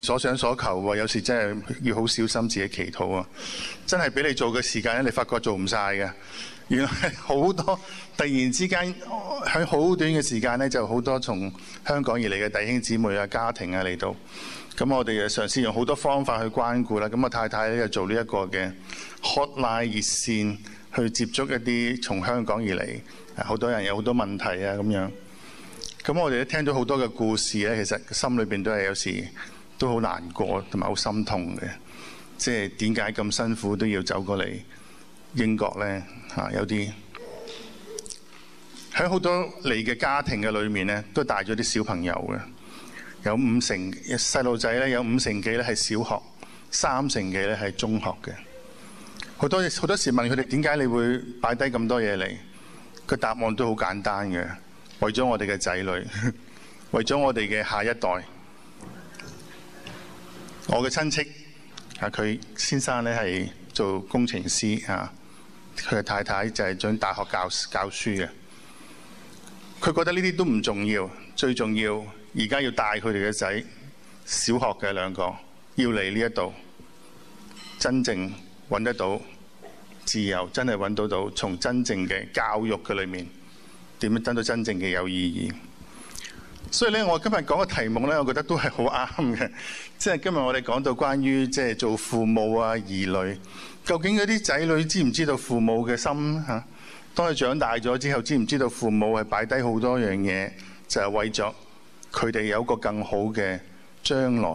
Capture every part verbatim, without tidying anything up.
所想所求喎，有時真係要好小心自己祈禱啊！真係俾你做嘅時間咧，你發覺做唔晒嘅。原來係好多突然之間喺好短嘅時間咧，就好多從香港而嚟嘅弟兄姊妹啊、家庭啊嚟到。咁我哋就嘗試用好多方法去關顧啦。咁我太太咧就做呢一個嘅 hotline 熱線，去接觸一啲從香港而嚟好多人有好多問題啊咁樣。咁我哋都聽到好多嘅故事咧，其實心裏邊都係有時都好難過同埋好心痛嘅。即係點解咁辛苦都要走過嚟英國呢？嚇、啊，有啲喺好多嚟嘅家庭嘅裏面呢，都帶咗啲小朋友嘅。有五成細路仔咧，有五成幾咧係小學，三成幾咧係中學嘅。好多好多時問佢哋點解你會擺低咁多嘢嚟？個答案都好簡單嘅，為咗我哋嘅仔女，為咗我哋嘅下一代。我嘅親戚啊，佢先生咧係做工程師啊，佢嘅太太就係喺大學教教書嘅。佢覺得呢啲都唔重要，最重要。而家要帶佢哋嘅仔，小學嘅兩個，要嚟呢一度，真正揾得到自由，真係揾到到，從真正嘅教育嘅裏面，點樣得到真正嘅有意義。所以咧，我今日講嘅題目咧，我覺得都係好啱嘅。即係今日我哋講到關於即係做父母啊、兒女，究竟嗰啲仔女知唔知道父母嘅心嚇？當佢長大咗之後，知唔知道父母係擺低好多樣嘢，就係為咗佢哋有一個更好嘅將來。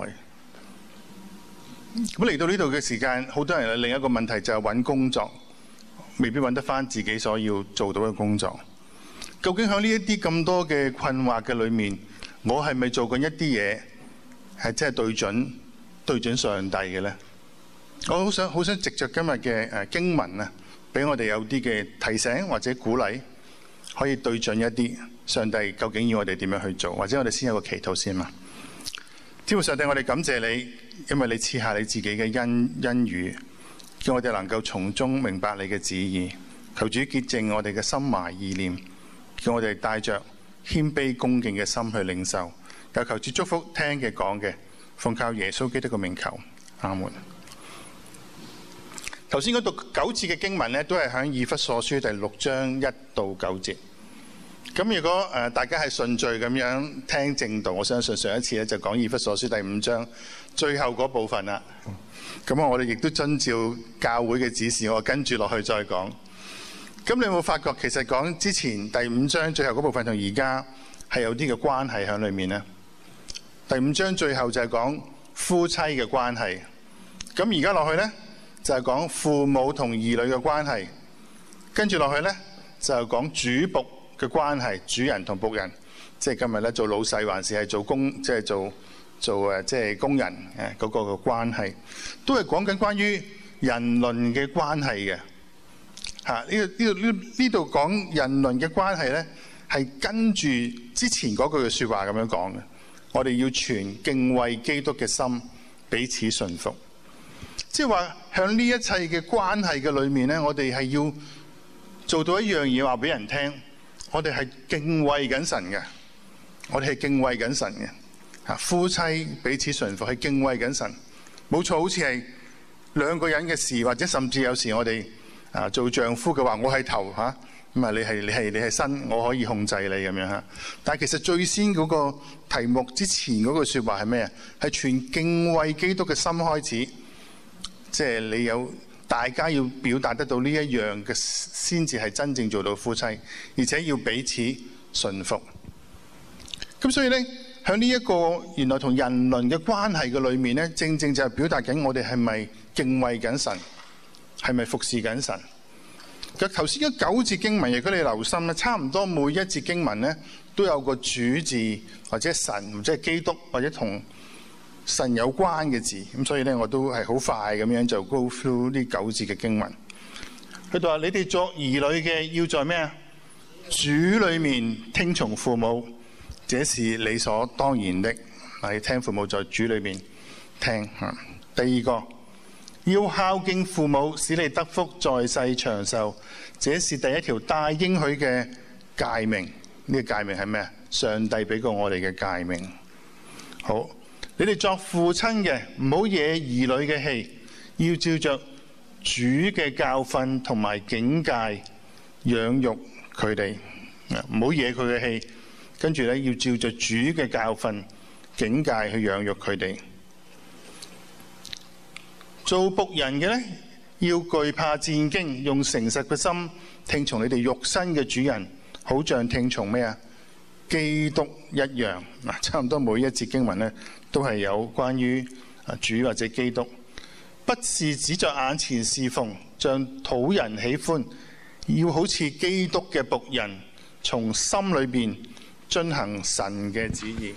咁嚟到呢度嘅時間，好多人有另一個問題就係揾工作，未必揾得返自己所要做到嘅工作。究竟喺呢一啲咁多嘅困惑嘅裏面，我係咪做緊一啲嘢係真係對準對準上帝嘅呢？我好想好想藉着今日嘅誒經文啊，俾我哋有啲嘅提醒或者鼓勵，可以對準一啲。上帝究竟要我哋點樣去做？或者我哋先有個祈禱先嘛。天父上帝，我哋感謝你，因為你賜下你自己嘅恩恩語，叫我哋能夠從中明白你嘅旨意。求主潔淨我哋嘅心懷意念，叫我哋帶着謙卑恭敬嘅心去領受。又求主祝福聽嘅講嘅，奉靠耶穌基督嘅名求，阿門。頭先嗰讀九節嘅經文呢，都係喺以弗所書第六章一到九節。咁如果誒、呃、大家係順序咁樣聽正道，我相信上一次咧就講以弗所書第五章最後嗰部分啦。咁我哋亦都遵照教會嘅指示，我跟住落去再講。咁你有冇發覺其實講之前第五章最後嗰部分同而家係有啲嘅關係喺裏面呢？第五章最後就係講夫妻嘅關係，咁而家落去呢，就係講父母同兒女嘅關係，跟住落去呢，就係講主僕嘅關係，主人同僕人，即係今日咧做老細還是係做工，即係做做誒即係工人誒嗰個嘅關係，都係講緊關於人倫嘅關係嘅嚇。呢度呢度呢呢度講人倫嘅關係咧，係跟住之前嗰句嘅説話咁樣講嘅。我哋要存敬畏基督嘅心，彼此順服。即係話向呢一切嘅關係嘅裏面咧，我哋係要做到一樣嘢，話俾人聽。我哋係敬畏緊神嘅，我哋係敬畏緊神嘅嚇。夫妻彼此順服係敬畏緊神，冇錯。好似係兩個人嘅事，或者甚至有時我哋啊做丈夫嘅話，我係頭嚇，咁啊你係你係你係身，我可以控制你咁樣嚇。但係其實最先嗰個題目之前嗰句説話係咩啊？係全敬畏基督嘅心開始，即係你有。大家要表達得到呢一樣嘅，先至係真正做到夫妻，而且要彼此順服。咁所以呢，喺呢一個原來同人倫嘅關係嘅裏面呢，正正就係表達緊我哋係咪敬畏緊神，係咪服侍緊神。其實頭先嗰九節經文，如果你留心咧，差唔多每一節經文呢，都有個主字或者神，或者係基督，或者同神有關嘅字，咁所以咧我都係好快咁樣就 go through 呢九字嘅經文。佢就話：你哋作兒女嘅要在咩啊？主裏面聽從父母，這是理所當然的。係聽父母在主裏面聽。第二個，要孝敬父母，使你得福，在世長壽。這是第一條帶應許嘅誡命。呢、這個誡命係咩啊？上帝俾過我哋嘅誡命。好。 你哋作父親嘅唔好惹兒女嘅氣，要照着主嘅教訓同埋警戒養育佢哋，唔好惹佢嘅氣。跟住咧，要照着主嘅教訓警戒去養育佢哋。做僕人嘅咧，要懼怕戰兢，用誠實嘅心聽從你哋肉身嘅主人，好像聽從咩啊？基督一樣。嗱，差唔多每一節經文咧，都係有關於主或者基督，不是只在眼前侍奉，像討人喜歡，要好似基督嘅僕人，從心裏邊遵行神嘅旨意。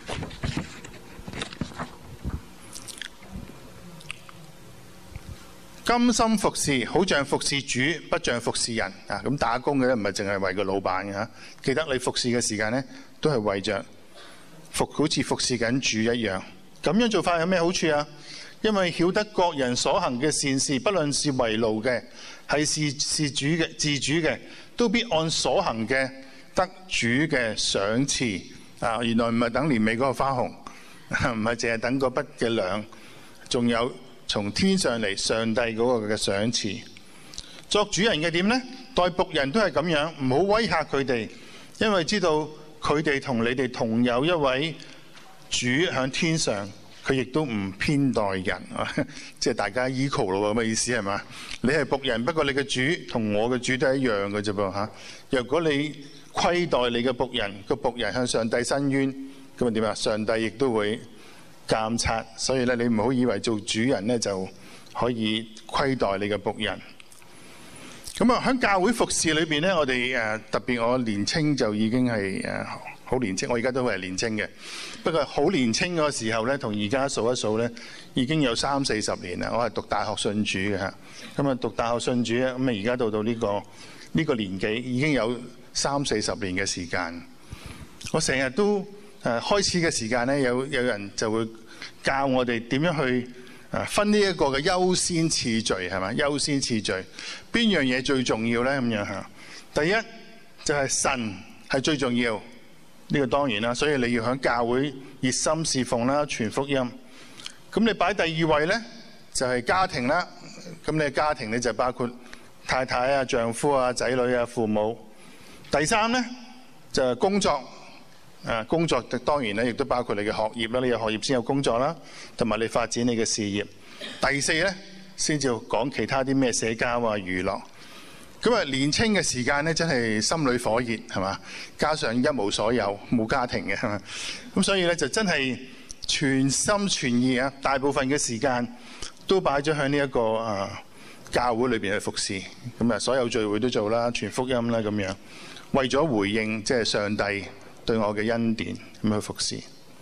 甘心服侍，好像服侍主，不像服侍人啊！咁打工嘅咧，唔係淨係為個老闆嘅嚇。記得你服侍嘅時間咧，都係為着服，好似服侍緊主一樣。咁樣做法有咩好處啊？因為曉得各人所行嘅善事，不論是為奴嘅，係是是主嘅自主嘅，都必按所行嘅得主嘅賞賜啊！原來唔係等年尾嗰個花紅，唔係淨係等嗰筆嘅糧，仲有從天上嚟上帝嗰個嘅賞賜。作主人嘅點呢？待僕人都係咁樣，唔好威嚇佢哋，因為知道佢哋同你哋同有一位主喺天上，佢亦都唔偏待人啊！即係大家 equal 咯，咁嘅意思係嘛？你係僕人，不過你嘅主同我嘅主都係一樣嘅啫噃嚇。若果你虧待你嘅僕人，個僕人向上帝申冤，咁啊點啊？上帝亦都會監察，所以咧，你唔好以為做主人咧就可以虧待你嘅僕人。咁啊，喺教會服侍裏邊咧，我哋誒特別我年青就已經係誒好年青，我而家都係年青嘅。不過好年青嗰個時候咧，同而家數一數咧，已經有三四十年啦。我係讀大學信主嘅嚇，咁啊讀大學信主咧，咁啊而家到到呢個呢個年紀已經有三四十年嘅時間。我成日都誒開始嘅時間咧，有有人就會教我哋點樣去誒分呢一個嘅優先次序係嘛？優先次序邊樣嘢最重要咧？咁樣嚇，第一就係神係最重要，呢個當然啦。所以你要喺教會熱心侍奉啦，傳福音。咁你擺第二位咧，就係家庭啦。咁你嘅家庭咧就包括太太啊、丈夫啊、仔女啊、父母。第三咧就係工作。啊，工作當然咧，亦都包括你嘅學業啦。你有學業先有工作啦，同埋你發展你嘅事業。第四咧，先至講其他啲咩社交啊、娛樂。咁啊，年青嘅時間咧，真係心裏火熱係嘛？加上一無所有，冇家庭嘅係嘛？咁所以咧，就真係全心全意啊！大部分嘅時間都擺咗喺呢一個啊教會裏邊去服侍。咁啊，所有聚會都做啦，傳福音啦咁樣，為咗回應即係上帝對我嘅恩典咁去服侍。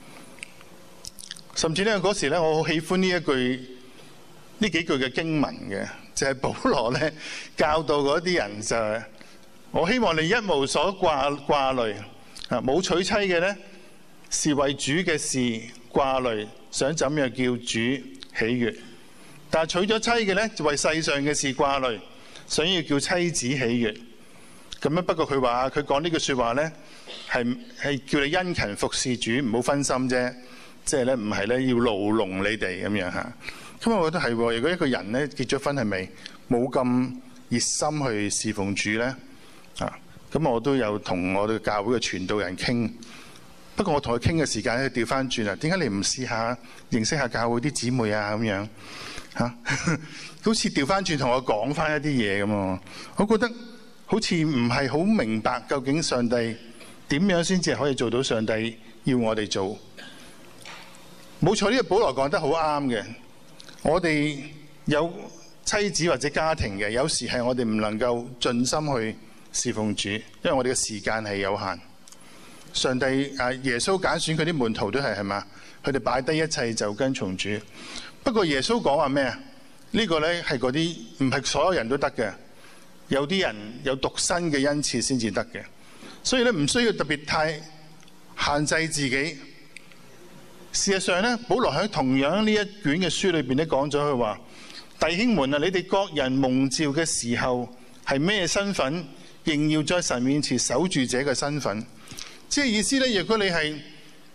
甚至咧嗰時咧，我好喜歡呢一句呢幾句嘅經文嘅，就係保羅咧教導嗰啲人就係：我希望你一無所掛掛慮啊！冇娶妻嘅咧，是為主嘅事掛慮，想怎樣叫主喜悅；但係娶咗妻嘅咧，就為世上嘅事掛慮，想要叫妻子喜悅。咁樣不過佢話佢講呢句説話咧，係係叫你殷勤服侍主，唔好分心啫。即係咧，唔係咧要牢籠你哋咁樣嚇。咁我覺得係喎。如果一個人咧結咗婚係咪冇咁熱心去侍奉主咧？啊，咁我都有同我哋教會嘅傳道人傾。不過我同佢傾嘅時間咧調翻轉啊，點解你唔試下認識下教會啲姊妹啊咁樣嚇？啊、好似調翻轉同我講翻一啲嘢咁啊！我覺得好似唔係好明白究竟上帝點樣先至可以做到上帝要我哋做。冇錯，呢個保羅講得好啱嘅。我哋有妻子或者家庭嘅，有時係我哋唔能夠盡心去侍奉主，因為我哋嘅時間係有限。上帝啊，耶穌揀選佢啲門徒都係係嘛，佢哋擺低一切就跟從主。不過耶穌講話咩啊？呢個呢係嗰啲唔係所有人都得嘅，有啲人有獨身嘅恩賜先至得嘅，所以咧唔需要特別太限制自己。事實上咧，保羅喺同樣呢一卷嘅書裏邊咧講咗佢話：弟兄們啊，你哋各人蒙召嘅時候係咩身份，仍要在神面前守住這個身份。即係意思咧，如果你係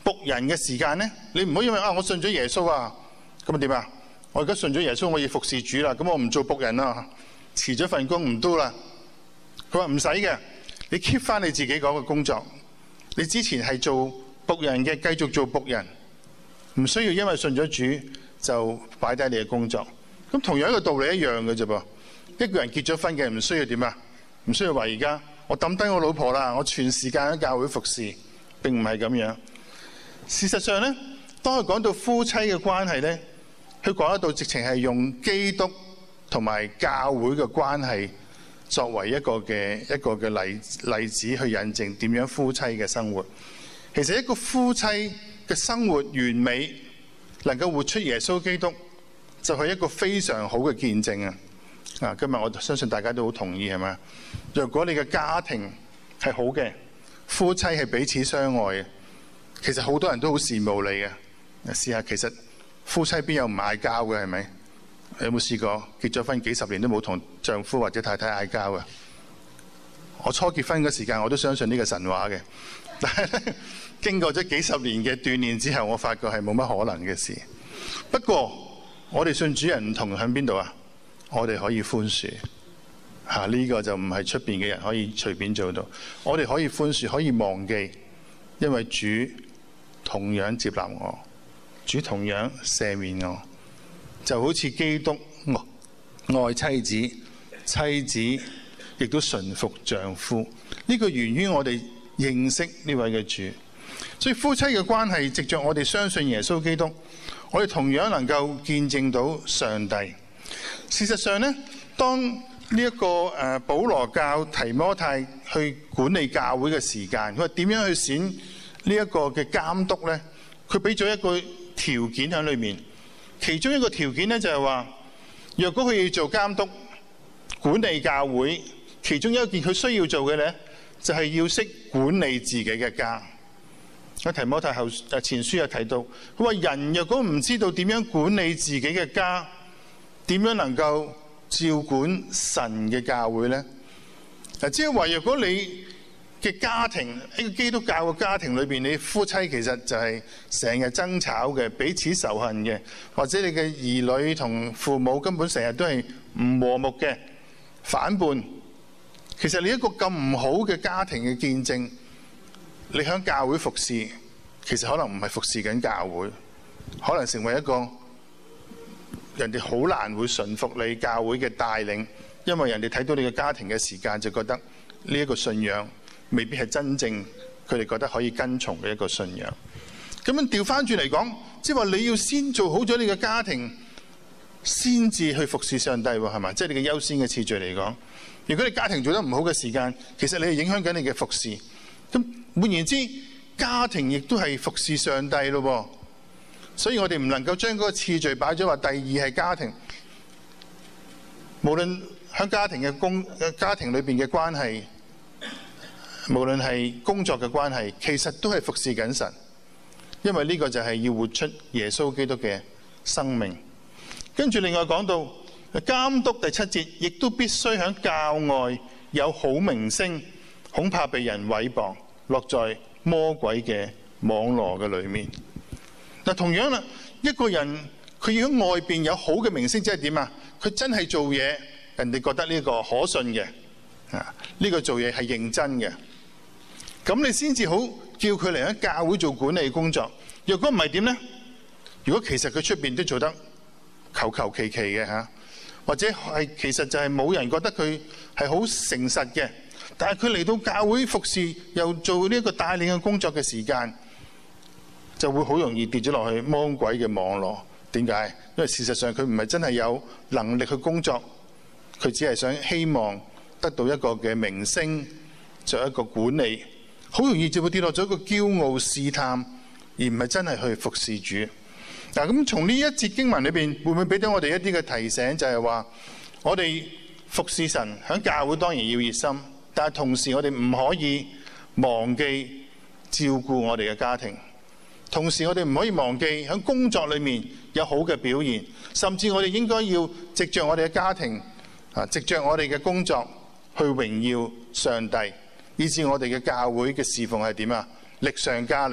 僕人嘅時間呢，你唔好因為啊我信咗耶穌啊，咁點啊？我而家信咗耶穌，我要服侍主啦，咁我唔做僕人啦，辭咗份工唔都啦。佢話唔使嘅，你 keep 翻你自己嗰個工作，你之前係做僕人嘅，繼續做僕人，唔需要因為信咗主就擺低你嘅工作。咁同樣一個道理一樣嘅啫噃。一個人結咗婚嘅唔需要點啊？唔需要話而家我抌低我老婆啦，我全時間喺教會服侍，並唔係咁樣。事實上呢，當佢講到夫妻嘅關係呢，佢講得到直情係用基督同埋教會嘅關係作為一個嘅一個嘅例例子去印證點樣夫妻嘅生活。其實一個夫妻嘅生活完美，能夠活出耶穌基督，就係一個非常好嘅見證啊！啊，今日我相信大家都好同意係咪？若果你嘅家庭係好嘅，夫妻係彼此相愛嘅，其實好多人都好羨慕你嘅。試下，其實夫妻邊有唔嗌交嘅係咪？有冇試過結咗婚幾十年都冇同丈夫或者太太嗌交嘅？我初結婚嘅時間我都相信呢個神話嘅，但係咧經過咗幾十年嘅鍛鍊之後，我發覺係冇乜可能嘅事。不過我哋信主人唔同喺邊度啊？我哋可以寬恕嚇，呢個就唔係出邊嘅人可以隨便做到。我哋可以寬恕，可以忘記，因為主同樣接納我，主同樣赦免我，就好似基督愛妻子，妻子亦都順服丈夫。呢個源於我哋認識呢位嘅主，所以夫妻嘅關係，藉着我哋相信耶穌基督，我哋同樣能夠見證到上帝。事實上呢，當呢、這、一個誒、呃、保羅教提摩太去管理教會嘅時間，佢話點樣去選呢一個嘅監督呢？佢俾咗一個條件喺裏面，其中一個條件呢，就係話，若果佢要做監督管理教會，其中一件佢需要做嘅呢，就係、是、要識管理自己嘅家。喺提摩太後誒前書有提到，佢話人若果唔知道點樣管理自己嘅家，點樣能夠照管神嘅教會呢？嗱，即係話，若果你嘅家庭喺個基督教嘅家庭裏邊，你夫妻其實就係成日爭吵嘅，彼此仇恨嘅，或者你嘅兒女同父母根本成日都係唔和睦嘅，反叛。其實你一個咁唔好嘅家庭嘅見證，你響教會服侍，其實可能唔係服侍緊教會，可能成為一個人哋好難會順服你教會嘅帶領，因為人哋睇到你嘅家庭嘅時間，就覺得呢一個信仰未必係真正佢哋覺得可以跟從嘅一個信仰。咁樣調翻轉嚟講，即係話你要先做好咗你嘅家庭，先至去服侍上帝喎，係嘛？即係你嘅優先嘅次序嚟講。如果你家庭做得唔好嘅時間，其實你係影響緊你嘅服侍。咁換言之，家庭亦都係服侍上帝咯。所以我哋唔能夠將嗰個次序擺咗話第二係家庭。無論喺家庭嘅工、家庭裏邊嘅關係，無論係工作嘅關係，其實都係服侍緊神。因為呢個就係要活出耶穌基督嘅生命。跟住另外講到監督第七節，亦都必須喺教外有好名聲，恐怕被人毀謗，落在魔鬼嘅網羅嘅裏面。嗱，同樣啦，一個人佢要喺外邊有好嘅名聲，即係點啊？佢真係做嘢，人哋覺得呢個可信嘅，啊，呢個做嘢係認真嘅，咁你先至好叫佢嚟喺教會做管理工作。若果唔係點呢？如果其實佢出邊都做得求求其其嘅嚇，或者係其實就係冇人覺得佢係好誠實嘅，但係佢嚟到教會服侍，又做呢一個帶領嘅工作嘅時間，就會好容易跌咗落去魔鬼嘅網絡。點解？因為事實上佢唔係真係有能力去工作，佢只係想希望得到一個嘅名聲，做一個管理，好容易就會跌落咗一個驕傲試探，而唔係真係去服侍主。嗱，咁從呢一節經文裏邊，會唔會俾到我哋一啲嘅提醒？就係話我哋服侍神喺教會當然要熱心，但係同時我哋唔可以忘記照顧我哋嘅家庭。同時我哋唔可以忘記喺工作裏面有好嘅表現，甚至我哋應該要藉着我哋嘅家庭啊，藉着我哋嘅工作去榮耀上帝，以致我哋嘅教會嘅侍奉係點啊？力上加力，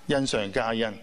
恩上加恩。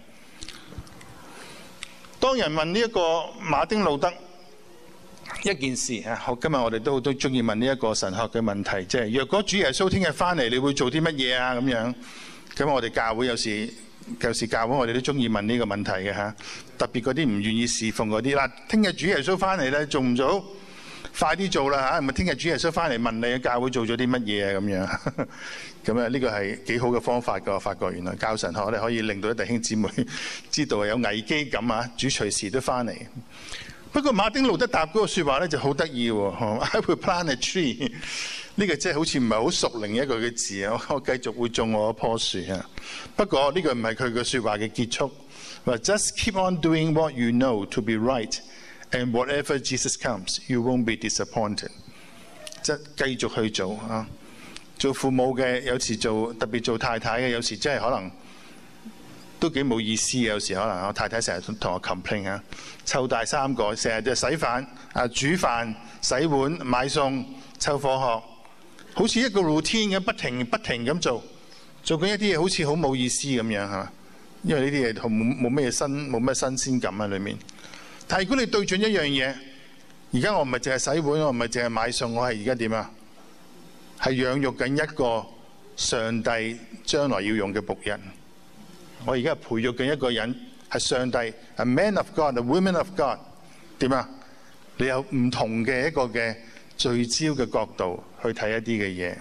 當人問呢一個馬丁路德一件事啊，今日我哋都都中意問呢一個神學嘅問題，即係若果主耶穌聽日翻嚟，你會做啲乜嘢啊？咁樣，咁我哋教會有時有時教會我哋都中意問呢個問題嘅嚇，特別嗰啲唔願意侍奉嗰啲啦。聽日主耶穌翻嚟咧，做唔做？快啲做啦嚇！唔係聽日主耶穌翻嚟問你教會做咗啲乜嘢啊？咁樣咁啊，呢個係幾好嘅方法㗎。我發覺原來教神學我哋可以令到啲弟兄姊妹知道有危機感啊，主隨時都翻嚟。不過馬丁路德答嗰個説話咧就好得意喎 ，I will plant a tree。呢個即係好似唔係好熟靈一句嘅字啊！我繼續會種我一棵樹啊。不過呢個唔係佢嘅説話嘅結束，話 Just keep on doing what you know to be right。And whatever Jesus comes, you won't be disappointed。即係繼續去做啊！做父母嘅有時做，特別做太太嘅有時真係可能都幾冇意思嘅。有時可能我太太成日同我 complain 啊，湊大三個，成日就洗飯、啊煮飯、洗碗、買餸、湊課學，好似一個 routine 咁，不停不停咁做，做緊一啲嘢好似好冇意思咁樣係嘛？因為呢啲嘢冇冇咩新冇咩新鮮感喺裏面。但係如果你對準一樣嘢，而家我唔係淨係洗碗，我唔係淨係買餸，我係而家點啊？係養育緊一個上帝將來要用嘅僕人。我而家係培育緊一個人，係上帝 ，a man of God，a woman of God。點啊？你有唔同嘅一個嘅聚焦嘅角度去睇一啲嘅嘢。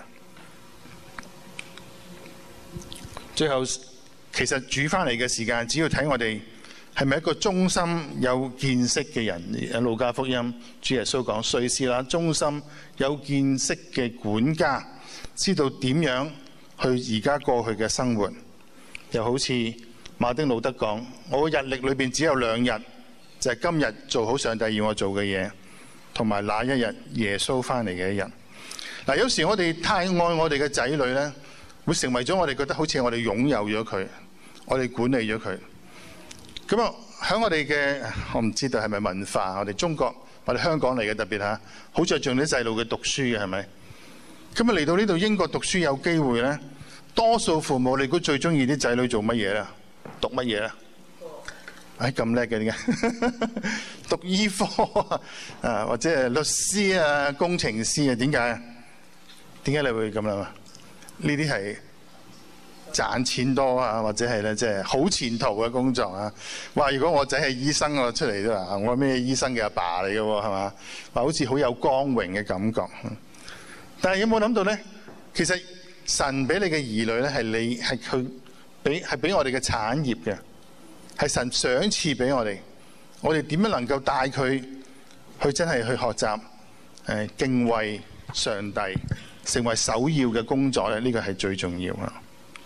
最後，其實煮翻嚟嘅時間，只要睇我哋係咪一個忠心有見識嘅人？喺路加福音，主耶穌講：誰是那忠心有見識嘅管家，知道點樣去而家過去嘅生活。又好似馬丁路德講：我日曆裏邊只有兩日，就係今日做好上帝要我做嘅嘢，同埋那一日耶穌翻嚟嘅一日。嗱，有時我哋太愛我哋嘅仔女呢，會成為咗我哋覺得好似我哋擁有咗佢，我哋管理咗佢。咁啊，喺我哋嘅，我唔知道係咪文化，我哋中國，我哋香港嚟嘅特別嚇，好着重啲細路嘅讀書嘅係咪？咁啊嚟到呢度英國讀書有機會咧，多數父母你估最中意啲仔女做乜嘢咧？讀乜嘢咧？哎咁叻嘅點解？讀醫科啊，或者係律師啊、工程師啊？點解啊？點解你會咁諗啊？呢啲係賺錢多啊，或者係咧即係好前途嘅工作啊！話如果我仔係醫生，我出嚟都話我咩醫生嘅阿爸嚟嘅喎，係嘛？話好似好有光榮嘅感覺。但係有冇諗到咧？其實神俾你嘅兒女咧，係你係佢俾係俾我哋嘅產業嘅，係神賞賜俾我哋。我哋點樣能夠帶佢去真係去學習誒敬畏上帝，成為首要嘅工作咧？呢個係最重要啊！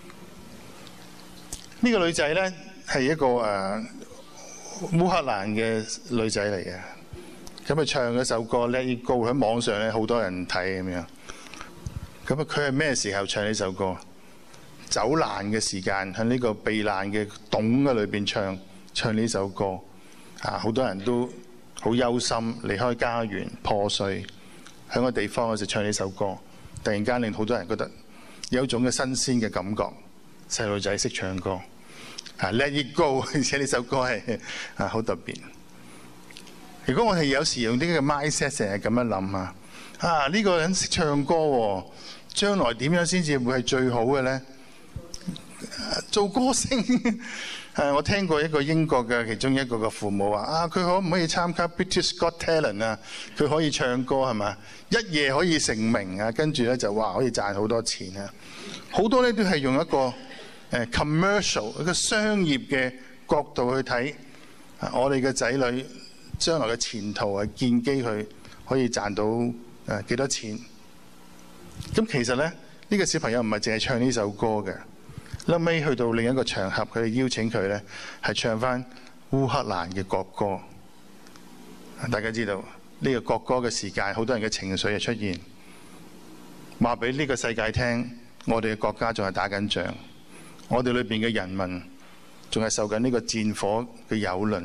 呢個女仔咧係一個誒、呃、烏克蘭嘅女仔嚟嘅，咁佢唱嗰首歌《Let It Go》喺網上咧好多人睇咁樣。咁啊，佢係咩時候唱呢首歌？走難嘅時間，喺呢個避難嘅洞嘅裏邊唱唱呢首歌。啊，好多人都好憂心，離開家園破碎，喺個地方嗰時唱呢首歌，突然間令好多人覺得有一種嘅新鮮嘅感覺。細路仔識唱歌。啊 Let It Go， 而且呢首歌係啊好特別。如果我哋有時用啲嘅 mindset 成日咁樣諗啊，啊呢個人識唱歌喎，將來點樣先至會係最好嘅咧？做歌星誒，我聽過一個英國嘅其中一個嘅父母話啊，佢可唔可以參加 British Got Talent 啊？佢可以唱歌係嘛？一夜可以成名啊！跟住咧就話可以賺好多錢啊！好多咧都係用一個誒 commercial 一個商業嘅角度去睇，我哋嘅仔女將來嘅前途係建基佢可以賺到誒幾多錢。咁其實咧呢個小朋友唔係淨係唱呢首歌嘅，後尾去到另一個場合，佢哋邀請佢咧係唱翻烏克蘭嘅國歌。大家知道呢個國歌嘅時間，好多人嘅情緒係出現，話俾呢個世界聽，我哋嘅國家仲係打緊仗。我哋裏邊嘅人民仲係受緊呢個戰火嘅蹂躪。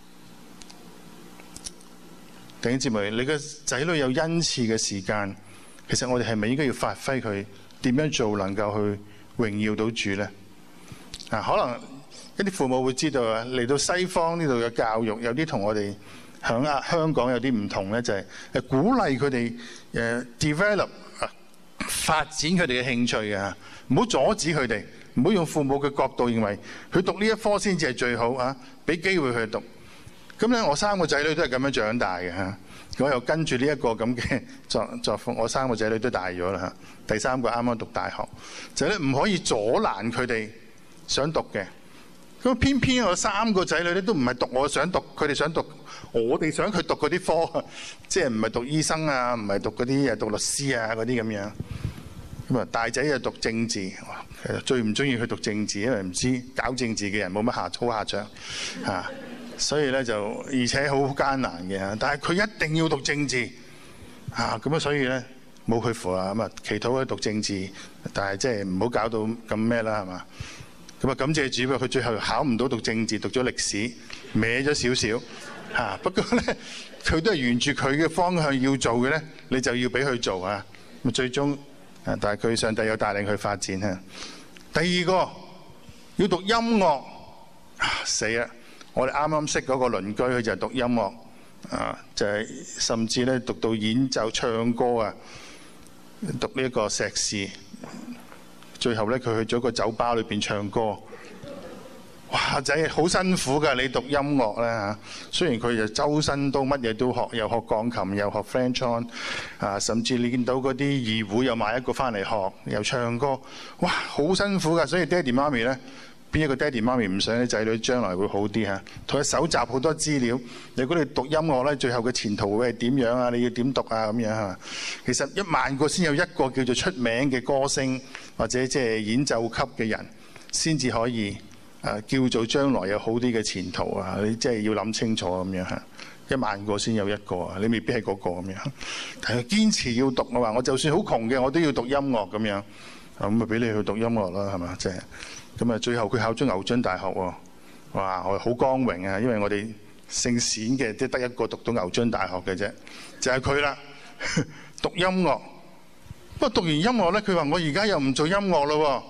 弟兄姊妹，你嘅仔女有恩賜嘅時間，其實我哋係咪應該要發揮佢點樣做，能夠去榮耀到主呢？啊，可能一啲父母會知道啊，嚟到西方呢度嘅教育有啲同我哋響啊香港有啲唔同咧，就係誒鼓勵佢哋誒 develop 啊發展佢哋嘅興趣啊，唔好阻止佢哋，唔好用父母嘅角度認為佢讀呢一科先至係最好啊，俾機會佢讀。咁咧，我三個仔女都係咁樣長大嘅嚇，我又跟住呢一個咁嘅作作風，我三個仔女都大咗啦嚇，第三個啱啱讀大學，就咧唔可以阻攔佢哋想讀嘅。咁偏偏我三個仔女咧都唔係讀我想讀，佢哋想讀我哋想佢讀嗰啲科，即係唔係讀醫生啊，唔係讀嗰啲誒讀律師啊嗰啲咁樣。咁啊，大仔就讀政治，其實最唔中意佢讀政治，因為唔知搞政治嘅人冇乜下好下場嚇。所以咧就而且好艱難嘅，但係佢一定要讀政治啊！咁啊，所以咧冇佢符啊，咁啊祈禱佢讀政治，但係即係唔好搞到咁咩啦，係嘛？咁啊感謝主，佢最後考唔到讀政治，讀咗歷史，歪咗少少嚇。不過咧，佢都係沿住佢嘅方向要做嘅咧，你就要俾佢做啊！咁最終啊，但係佢上帝有帶領佢發展啊。第二個要讀音樂啊，死啦！我哋啱啱識嗰個鄰居，佢就係讀音樂啊，就係、是、甚至咧讀到演奏唱歌啊，讀呢一個碩士。最後咧，佢去咗個酒吧裏邊唱歌。哇！仔好辛苦㗎，你讀音樂咧嚇。雖然佢就周身都乜嘢都學，又學鋼琴，又學 French horn 啊，甚至你見到嗰啲二胡又買一個翻嚟學，又唱歌。哇！好辛苦㗎，所以爹哋媽咪咧。邊一個爹哋媽咪唔想啲仔女將來會好啲嚇？同佢搜集好多資料。如果你讀音樂咧，最後嘅前途會係點樣啊？你要點讀啊？咁樣係嘛？其實一萬個先有一個叫做出名嘅歌星或者即係演奏級嘅人，先至可以誒叫做將來有好啲嘅前途啊！你即係要諗清楚咁樣嚇。一萬個先有一個啊，你未必係嗰個咁樣。但係堅持要讀嘅話，我就算好窮嘅，我都要讀音樂咁樣。咁咪俾你去讀音樂啦，係嘛？即係。咁啊，最後佢考咗牛津大學喎，哇！我好光榮啊，因為我哋姓冼嘅即係得一個讀到牛津大學嘅啫，就係佢啦。讀音樂，不過讀完音樂咧，佢話我而家又唔做音樂咯。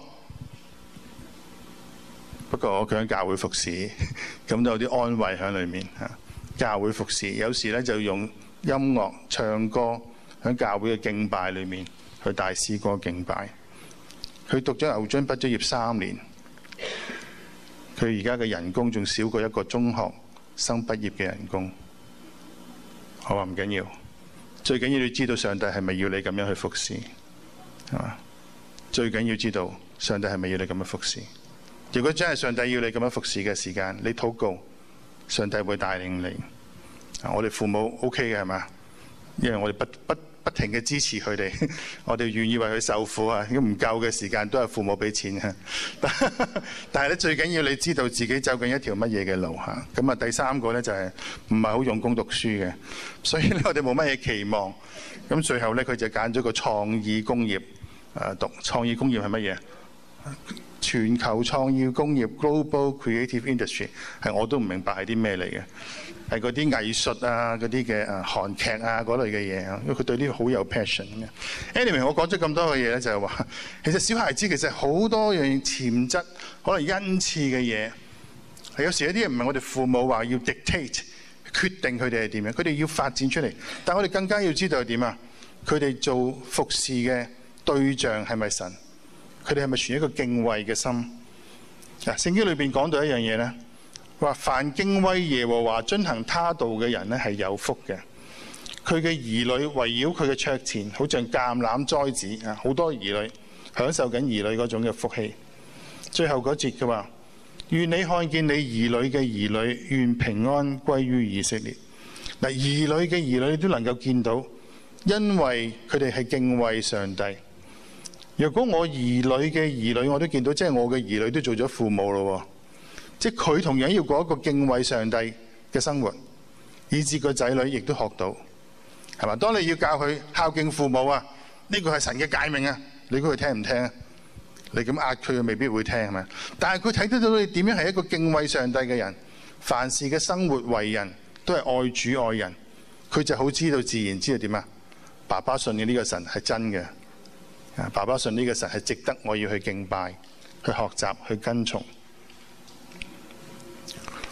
不過我喺教會服侍，咁都有啲安慰喺裏面嚇。教會服侍有時咧就用音樂唱歌喺教會嘅敬拜裏面去帶詩歌敬拜。佢讀咗牛津畢咗業三年。佢而家嘅人工仲少過一個中學生畢業嘅人工。我話唔緊要，最緊要你知道上帝係咪要你咁樣去服侍，係嘛？最緊要知道上帝係咪要你咁樣服侍。如果真係上帝要你咁樣服侍嘅時間，你禱告，上帝會帶領你。我哋父母 OK 嘅係嘛？因為我哋不不。不停嘅支持佢哋，我哋願意為佢受苦啊！如果唔夠嘅時間，都係父母俾錢嘅。但係咧，最緊要你知道自己走緊一條乜嘢嘅路嚇。咁啊，第三個咧就係唔係好用功讀書嘅，所以咧我哋冇乜嘢期望。咁最後咧，佢就揀咗個創意工業誒讀。創意工業係乜嘢？全球創意工業 （Global Creative Industry） 係我都唔明白係啲咩嚟嘅。係嗰啲藝術啊，嗰啲嘅誒韓劇啊嗰類嘅嘢啊，因為佢對呢個好有 passion 嘅。Anyway， 我講咗咁多嘅嘢咧，就係話其實小孩子其實好多樣潛質，可能恩賜嘅嘢係有時一啲嘢唔係我哋父母話要 dictate 決定佢哋係點樣，佢哋要發展出嚟。但係我哋更加要知道係點啊？佢哋做服侍嘅對象係咪神？佢哋係咪存一個敬畏嘅心？嗱，聖經裏邊講到一樣嘢咧。話凡敬畏耶和華、遵行他道嘅人咧，係有福嘅。佢嘅兒女圍繞佢嘅桌前，好像橄欖栽子啊！好多兒女享受緊兒女嗰種嘅福氣。最後嗰節佢話：願你看見你兒女嘅兒女，願平安歸於以色列。嗱，兒女嘅兒女你都能夠見到，因為佢哋係敬畏上帝。若果我兒女嘅兒女我都見到，即係我嘅兒女都做咗父母咯。即係佢同樣要過一個敬畏上帝嘅生活，以致個仔女亦都學到，係嘛？當你要教佢孝敬父母啊，呢個係神嘅誡命啊，你估佢聽唔聽啊？你咁壓佢，佢未必會聽，係咪？但係佢睇得到你點樣係一個敬畏上帝嘅人，凡事嘅生活為人都係愛主愛人，佢就好知道自然知道點啊？爸爸信嘅呢個神係真嘅，啊，爸爸信呢個神係值得我要去敬拜、去學習、去跟從。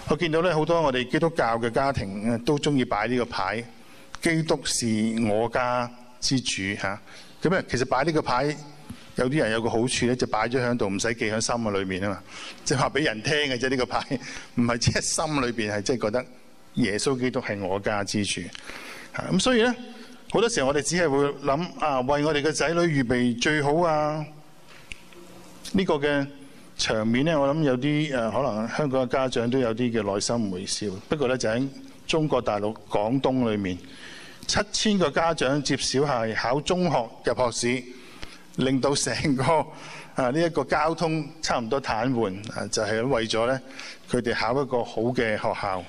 我見到咧好多我哋基督教嘅家庭都中意擺呢個牌，基督是我家之主嚇。咁啊，其實擺呢個牌有啲人有個好處咧，就擺咗喺度，唔使記喺心嘅裏面啊嘛，即係話俾人聽嘅啫。呢個牌唔係即係心裏邊係即係覺得耶穌基督係我家之主嚇。咁所以咧好多時候我哋只係會諗啊，為我哋嘅仔女預備最好啊。呢個嘅場面咧，我諗有啲誒，可能香港嘅家長都有啲嘅內心回笑。不過咧，就喺中國大陸廣東裏面，七千個家長接小孩考中學入學試，令到成個啊呢一個交通差唔多癱瘓啊，就係為咗咧佢哋考一個好嘅學校。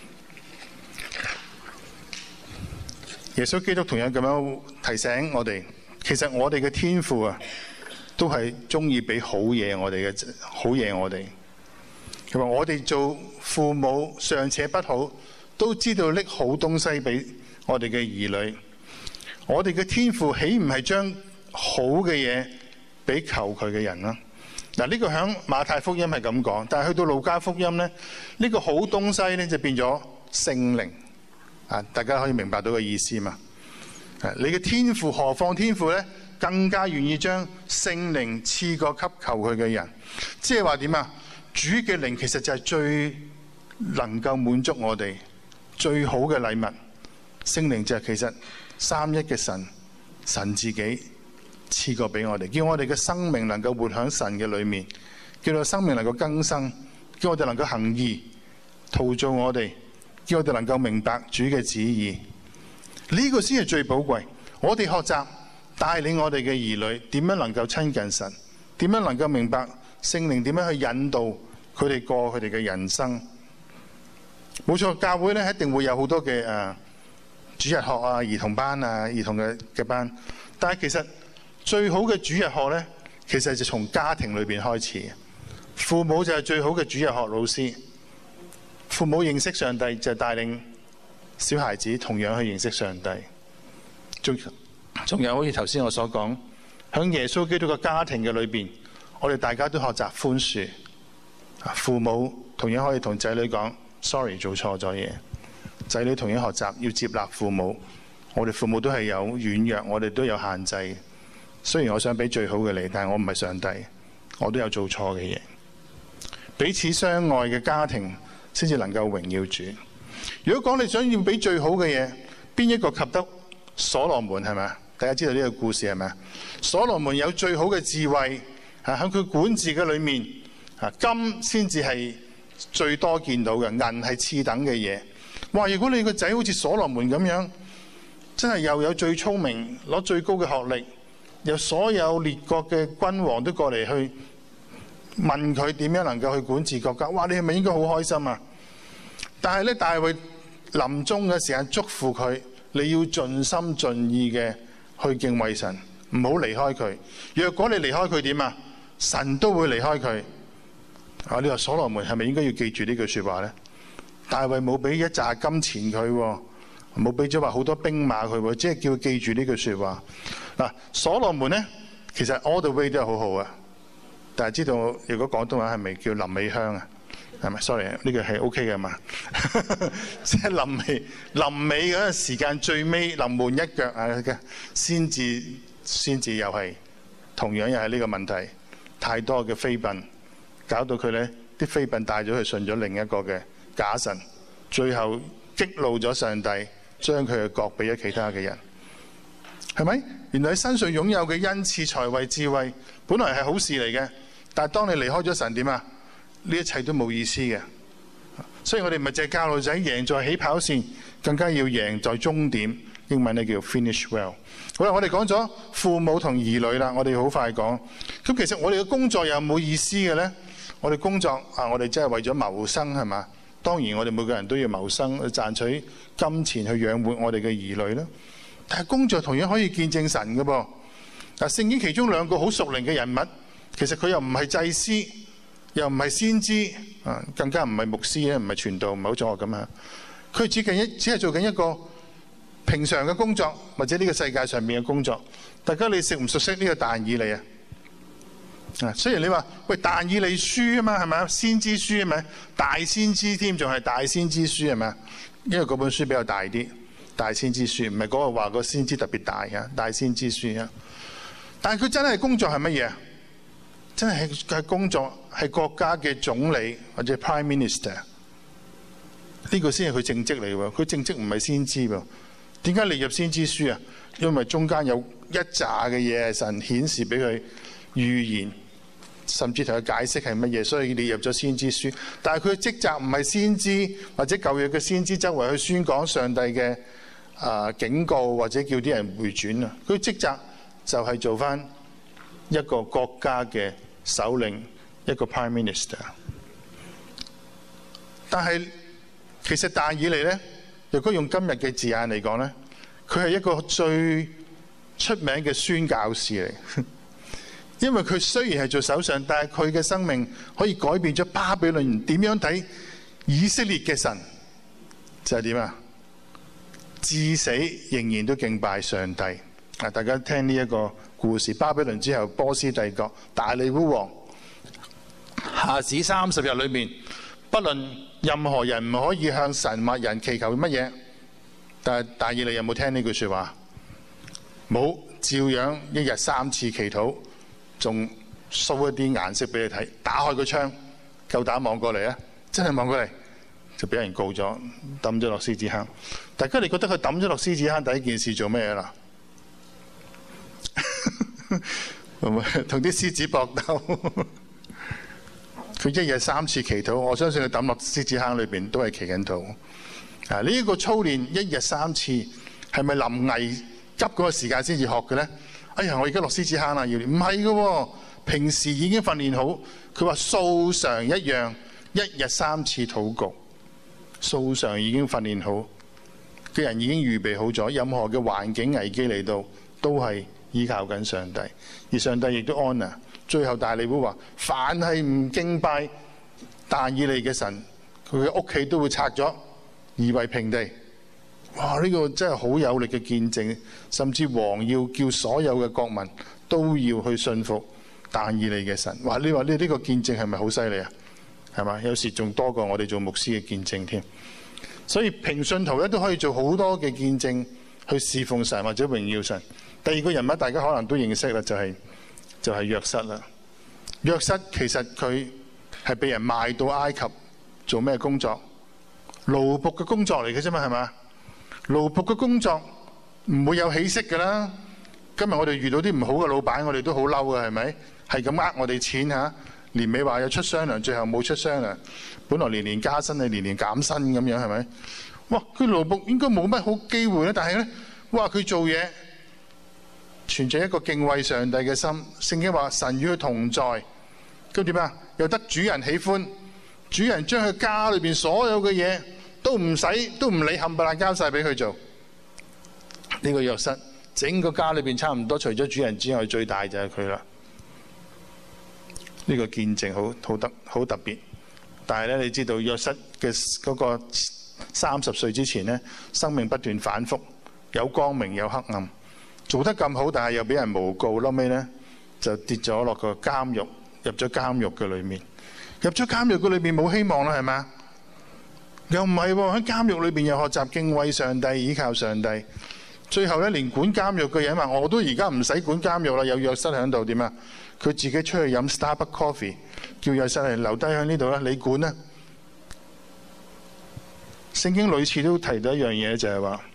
耶穌基督同樣咁樣提醒我哋，其實我哋嘅天父啊，都係中意俾好嘢我哋嘅好嘢我哋。佢話我哋做父母尚且不好，都知道拎好東西俾我哋嘅兒女。我哋嘅天父豈唔係將好嘅嘢俾求佢嘅人啦？嗱，呢個響馬太福音係咁講，但係去到路加福音咧，呢個好東西咧就變咗聖靈啊！大家可以明白到個意思嘛？你嘅天父何況天父咧？更加願意將聖靈賜過給求佢嘅人，即係話點啊？主嘅靈其實就係最能夠滿足我哋最好嘅禮物。聖靈就係其實三一嘅神，神自己賜過俾我哋，叫我哋嘅生命能夠活喺神嘅裏面，叫我哋生命能夠更新，叫我哋能夠行義，陶造我哋，叫我哋能夠明白主嘅旨意。呢個先係最寶貴。我哋學習帶領我哋嘅兒女點樣能夠親近神，點樣能夠明白聖靈點樣去引導佢哋過佢哋嘅人生。冇錯，教會咧一定會有好多嘅誒主日學啊、兒童班啊、兒童嘅嘅班，但係其實最好嘅主日學咧，其實就從家庭裏邊開始。父母就係最好嘅主日學老師。父母認識上帝就帶領小孩子同樣去認識上帝。仲仲有好似頭先我所講，喺耶穌基督嘅家庭嘅裏邊，我哋大家都學習寬恕。父母同樣可以同仔女講 sorry 做錯咗嘢，仔女同樣學習要接納父母。我哋父母都係有軟弱，我哋都有限制。雖然我想俾最好嘅你，但係我唔係上帝，我都有做錯嘅嘢。彼此相愛嘅家庭先至能夠榮耀主。如果講你想要俾最好嘅嘢，邊一個及得所羅門係咪？大家知道呢個故事係咪？所羅門有最好嘅智慧，喺佢管治嘅裏面，金先至係最多見到嘅，銀係次等嘅嘢。哇！如果你個仔好似所羅門咁樣，真係又有最聰明，攞最高嘅學歷，有所有列國嘅君王都過嚟去問佢點樣能夠去管治國家。哇！你係咪應該好開心啊？但係咧，大衛臨終嘅時間祝福佢，你要盡心盡意嘅去敬畏神，唔好離開佢。若果你離開佢點啊？神都會離開佢。啊！你話所羅門係咪應該要記住呢句說話咧？大衛冇俾一紮金錢佢，冇俾咗話好多兵馬佢，只係叫佢記住呢句說話。嗱，所羅門咧，其實 all the way 都係好好啊。但係知道如果廣東話係咪叫臨尾香啊？係咪 ？sorry， 呢個係 OK 嘅嘛？即係臨尾臨尾嗰個時間最尾臨門一腳啊嘅，先至先至又係同樣又係呢個問題，太多嘅妃嬪，搞到佢咧啲妃嬪帶咗佢信咗另一個嘅假神，最後激怒咗上帝，將佢嘅國俾咗其他嘅人，係咪？原來喺身上擁有嘅恩賜、才慧、智慧，本來係好事嚟嘅，但係當你離開咗神點啊？呢一切都冇意思嘅。所以我哋唔係淨係教女仔贏在起跑線，更加要贏在終點。英文咧叫 finish well。好啦，我哋講咗父母同兒女啦，我哋好快講。咁其實我哋嘅工作有冇意思嘅咧？我哋工作啊，我哋真係為咗謀生係嘛？當然我哋每個人都要謀生，去賺取金錢去養活我哋嘅兒女啦。但係工作同樣可以見證神嘅噃。嗱，聖經其中兩個好屬靈嘅人物，其實佢又唔係祭司，又唔係先知，啊，更加唔係牧師咧，唔係傳道，唔係好似我咁啊。佢只係一，只係做緊一個平常嘅工作，或者呢個世界上面嘅工作。大家你熟唔熟悉呢個但以理啊？ 啊，雖然你話喂但以理書啊嘛，係咪啊？先知書係咪？大先知添，仲係大先知書係咪啊？因為嗰本書比較大啲，大先知書唔係嗰個話個先知特別大啊，大先知書啊。但係佢真係工作係乜嘢？真係係工作係國家嘅總理或者 Prime Minister， 呢個先係佢正職嚟喎。佢正職唔係先知喎。點解列入先知書啊？因為中間有一紮嘅嘢係神顯示俾佢預言，甚至同佢解釋係乜嘢，所以列入咗先知書。但係佢嘅職責唔係先知或者舊約嘅先知周圍去宣講上帝嘅啊、呃、警告，或者叫啲人回轉啊。佢職責就係做翻一個國家嘅首領，一個 Prime Minister。但係其實但以理呢，如果用今日嘅字眼嚟講呢，佢係一個最出名嘅宣教士嚟。因為佢雖然係做首相，但係佢嘅生命可以改變咗巴比倫人點樣睇以色列嘅神，就係點啊？至死仍然都敬拜上帝。啊，大家聽呢一個故事，巴比倫之後波斯帝國大利烏王下旨三十日裏面，不論任何人唔可以向神或人祈求乜嘢。但係但以理有冇聽呢句說話？冇，照樣一日三次祈禱，仲 show 一啲顏色俾你睇，打開個窗，夠膽望過嚟啊！真係望過嚟，就俾人告咗，抌咗落獅子坑。大家你覺得佢抌咗落獅子坑第一件事做咩啦？同啲獅子搏鬥。佢一日三次祈禱，我相信佢抌落獅子坑裏邊都係祈緊禱。啊，呢一個操練一日三次，係咪臨危急嗰個時間先至學嘅咧？哎呀，我而家落獅子坑啦，要唔係嘅？平時已經訓練好。佢話素常一樣，一日三次禱告，素常已經訓練好嘅人已經預備好咗，任何嘅環境危機嚟到都係依靠緊上帝，而上帝亦都安啊。最後大利烏話：凡係唔敬拜但以理嘅神，佢嘅屋企都會拆咗，夷為平地。哇！呢、這個真係好有力嘅見證，甚至王要叫所有嘅國民都要去信服但以理嘅神。哇！你話呢呢個見證係咪好犀利啊？係嘛？有時仲多過我哋做牧師嘅見證添。所以平信徒咧都可以做好多嘅見證去侍奉神或者榮耀神。第二個人物大家可能都認識啦，就係、是、就係、是、約瑟啦。約瑟其實佢係被人賣到埃及做咩工作？奴僕嘅工作嚟嘅啫嘛，係嘛？奴僕嘅工作唔會有起色㗎啦。今日我哋遇到啲唔好嘅老闆，我哋都好嬲㗎，係咪？係咁呃我哋錢嚇，年尾話有出雙糧，最後冇出雙糧。本來年年加薪，你年年減薪咁樣，係咪？哇！佢奴僕應該冇乜好機會咧，但係咧，哇！佢做嘢存著一個敬畏上帝嘅心。聖經話神與佢同在，咁點啊？又得主人喜歡，主人將佢家裏邊所有嘅嘢都唔使都唔理，冚唪唥交晒俾佢做。呢、這個約瑟整個家裏邊差唔多，除咗主人之外，最大就係佢啦。呢、這個見證好好得好特別。但係咧，你知道約瑟嘅嗰個三十歲之前咧，生命不斷反覆，有光明有黑暗，做得咁好，但係又俾人誣告，後尾咧就跌咗落個監獄，入咗監獄嘅裏面。入咗監獄嘅裏面冇希望啦，係咪？又唔係喎，喺監獄裏邊又學習敬畏上帝，依靠上帝。最後咧，連管監獄嘅人話：我都而家唔使管監獄啦，有約瑟喺度，點啊？佢自己出去飲 Starbucks coffee， 叫約瑟嚟留低喺呢度啦，你管啦。聖經屢次都提到一樣嘢，就係話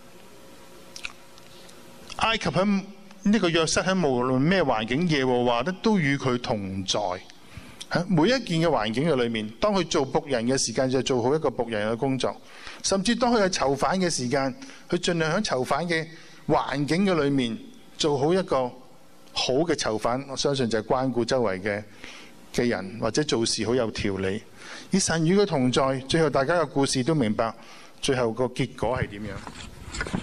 埃及喺呢個約瑟喺無論咩環境，耶和華咧都與佢同在。喺每一件嘅環境嘅裏面，當佢做僕人嘅時間，就做好一個僕人嘅工作。甚至當佢係囚犯嘅時間，佢盡量喺囚犯嘅環境嘅裏面做好一個好嘅囚犯。我相信就係關顧周圍嘅嘅人，或者做事好有條理。以神與佢同在，最後大家嘅故事都明白，最後個結果係點樣？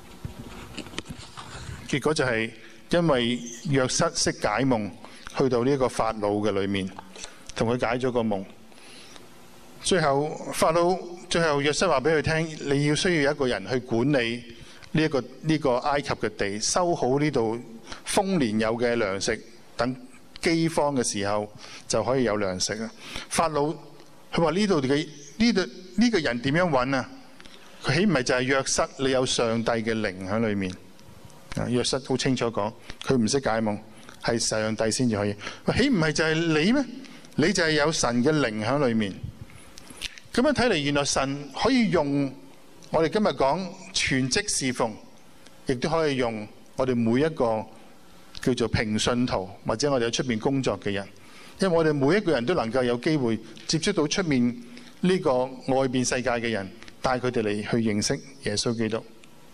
結果就係因為約瑟識解夢，去到呢個法老嘅裏面，同佢解咗個夢。最後法老最後約瑟話俾佢聽：你要需要一個人去管理呢一個呢個埃及嘅地，收好呢度豐年有嘅糧食，等饑荒嘅時候就可以有糧食啊。法老佢話呢度嘅呢度呢個人點樣揾啊？佢豈唔係就係約瑟？你有上帝嘅靈喺裏面啊。約瑟好清楚講，佢唔識解夢，係上帝先至可以。豈唔係就係你咩？你就係有神嘅靈喺裏面。咁樣睇嚟，原來神可以用我哋今日講全職侍奉，亦都可以用我哋每一個叫做平信徒，或者我哋喺出面工作嘅人。因為我哋每一個人都能夠有機會接觸到出面呢個外邊世界嘅人，帶佢哋嚟去認識耶穌基督。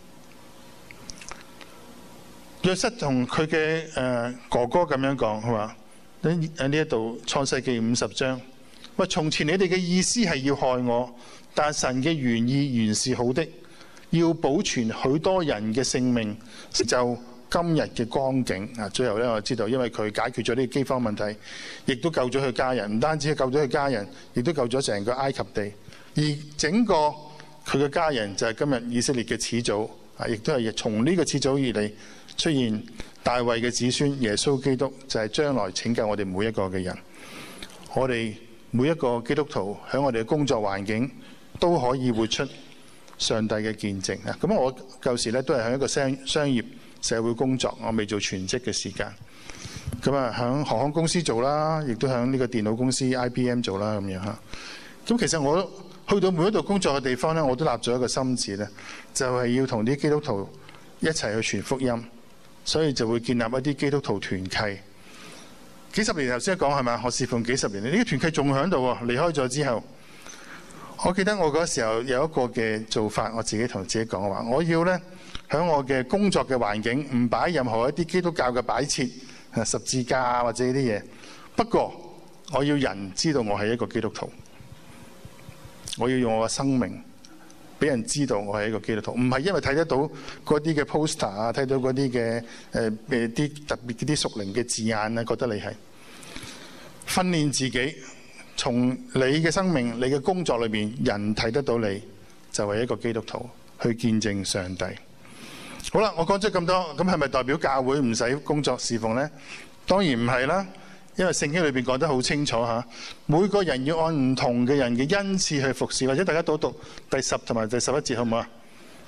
約瑟同佢嘅誒哥哥咁樣講，佢話喺呢一度創世記五十章，話從前你哋嘅意思係要害我，但神嘅原意原是好的，要保存許多人嘅性命，就今日嘅光景啊！最後咧，我知道，因為佢解決咗呢個饑荒問題，亦都救咗佢家人，唔單止係救咗佢家人，亦都救咗成個埃及地。而整個佢嘅家人就係今日以色列嘅始祖啊！亦都係從呢個始祖而嚟出現大衛嘅子孫耶穌基督，就係將來拯救我哋每一個嘅人。我哋每一個基督徒喺我哋嘅工作環境都可以活出上帝嘅見證啊！咁我舊時咧都係喺一個商商業社會工作，我未做全職嘅時間，咁啊喺航空公司做啦，亦都喺呢個電腦公司 I B M 做啦咁樣嚇。咁其實我去到每一度工作嘅地方咧，我都立咗一個心志咧，就係要同啲基督徒一齊去傳福音，所以就會建立一啲基督徒團契。幾十年頭先講係咪？我侍奉幾十年，呢個團契仲喺度喎。離開咗之後，我記得我嗰時候有一個嘅做法，我自己同自己講話，我要咧。喺我嘅工作嘅環境唔擺任何一啲基督教嘅擺設，十字架或者呢啲嘢。不過我要人知道我係一個基督徒，我要用我嘅生命俾人知道我係一個基督徒。唔係因為睇得到嗰啲嘅 poster 啊，睇到嗰啲嘅誒誒啲特別嗰啲屬靈嘅字眼啊，覺得你係訓練自己，從你嘅生命、你嘅工作裏邊，人睇得到你就係一個基督徒，去見證上帝。好啦，我講咗咁多，咁係咪代表教會唔使工作侍奉呢？當然唔係啦，因為聖經裏邊講得好清楚嚇，每個人要按唔同嘅人嘅恩賜去服侍。或者大家讀讀第十同埋第十一節好唔好啊？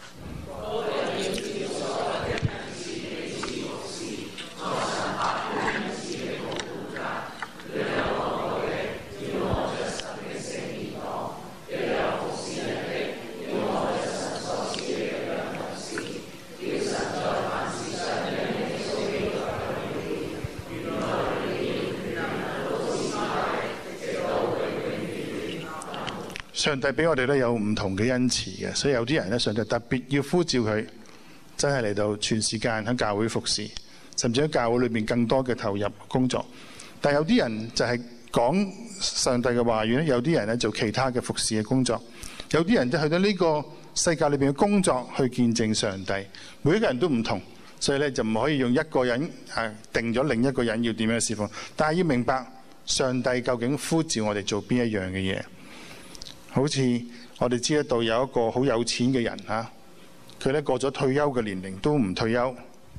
上帝俾我哋都有唔同嘅恩賜嘅，所以有啲人咧，上帝特別要呼召佢，真係嚟到全時間喺教會服侍，甚至喺教會裏邊更多嘅投入工作。但有啲人就係講上帝嘅話語咧，有啲人咧做其他嘅服侍嘅工作，有啲人就去到呢個世界裏邊嘅工作去見證上帝。每一個人都唔同，所以咧就唔可以用一個人係定咗另一個人要點樣侍奉。但係要明白上帝究竟呼召我哋做邊一樣嘅嘢。好似我哋知得到有一個好有錢嘅人嚇，佢咧過咗退休嘅年齡都唔退休，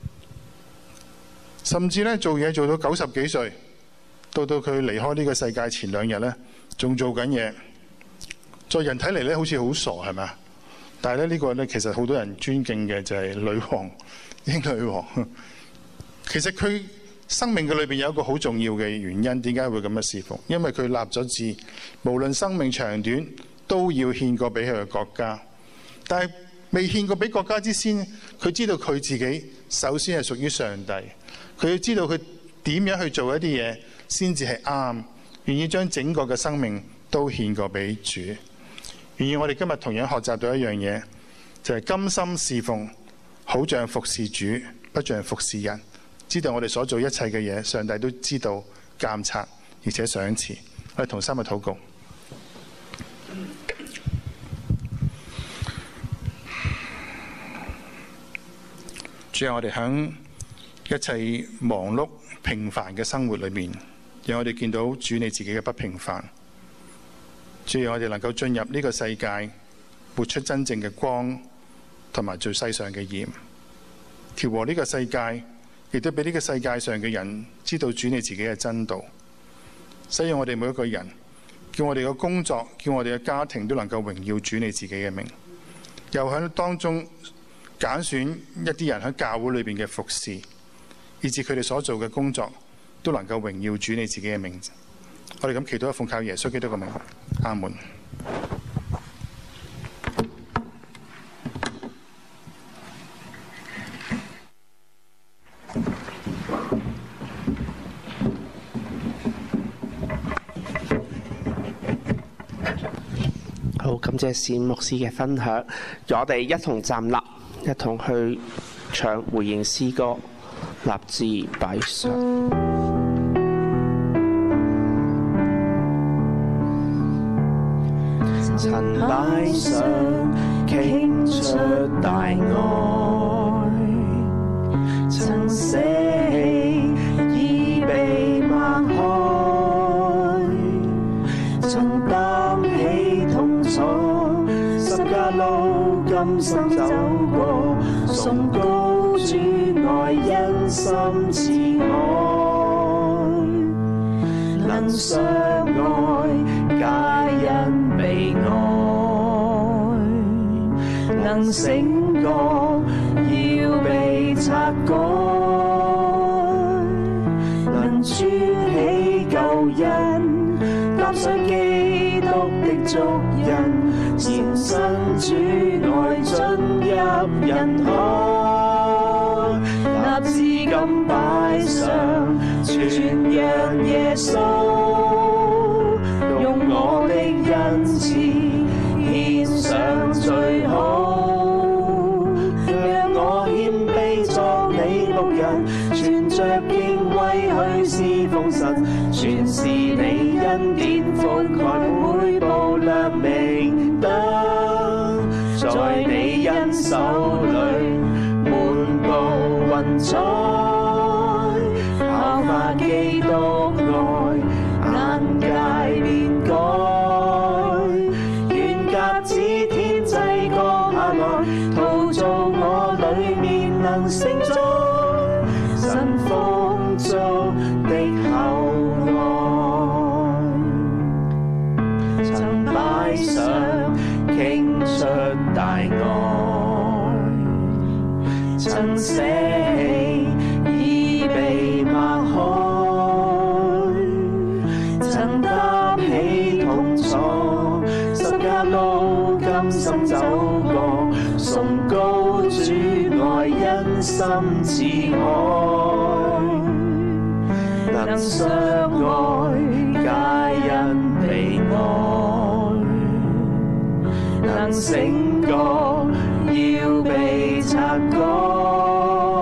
甚至咧做嘢做到九十幾歲，到到佢離開呢個世界前兩日咧，仲做緊嘢。在人睇嚟咧，好似好傻係咪？但係咧呢個咧，其實好多人尊敬嘅就係女王英女王。其實佢生命嘅裏邊有一個好重要嘅原因，點解會咁樣侍奉？因為佢立咗志，無論生命長短，都要獻過俾佢嘅國家。但係未獻過俾國家之先，佢知道佢自己首先係屬於上帝。佢要知道佢點樣去做一啲嘢先至係啱，願意將整個嘅生命都獻過俾主。願意我哋今日同樣學習到一樣嘢，就係甘心侍奉，好像服侍主，不像服侍人。知道我哋所做一切嘅嘢，上帝都知道、監察，而且賞賜。我哋同心去禱告。主啊，我哋喺一切忙碌平凡嘅生活裏面，讓我哋見到主你自己嘅不平凡。主啊，我哋能夠進入呢個世界，活出真正嘅光，同埋最世上嘅鹽，調和呢個世界。亦都俾呢個世界上嘅人知道主你自己嘅真道，使用我哋每一個人，叫我哋嘅工作，叫我哋嘅家庭都能夠榮耀主你自己嘅名，又喺當中揀選一啲人喺教會裏邊嘅服侍，以致佢哋所做嘅工作都能夠榮耀主你自己嘅名字。我哋咁祈禱，奉靠耶穌基督嘅名，阿門。 好，感謝冼牧師嘅分享，我哋一同站立，一同去唱回應詩歌，立志擺上。曾擺上傾出大愛，曾捨棄已被擘開，曾擔起痛楚，十架路甘心走過，崇高主愛恩心慈愛，能相愛皆因被愛，能醒覺要被拆改，能穿起救恩，踏上基督的足印，前生主愛進入人海，立志敢擺上，傳揚耶穌，用我的恩賜獻上最好，讓我謙卑作你僕人，存着敬畏去侍奉神，全是你恩典寬慨，每步亮明燈，在你恩手裏滿布雲彩，效法基督愛，眼界變改，願鴿子天際降下來，陶造我裏面能承載神豐足的厚愛，曾擺上傾出大愛，曾捨棄已被擘開，曾擔起痛楚，十架路甘心走過，崇高主愛恩心慈愛，能相愛皆因被愛，能醒覺要被拆改，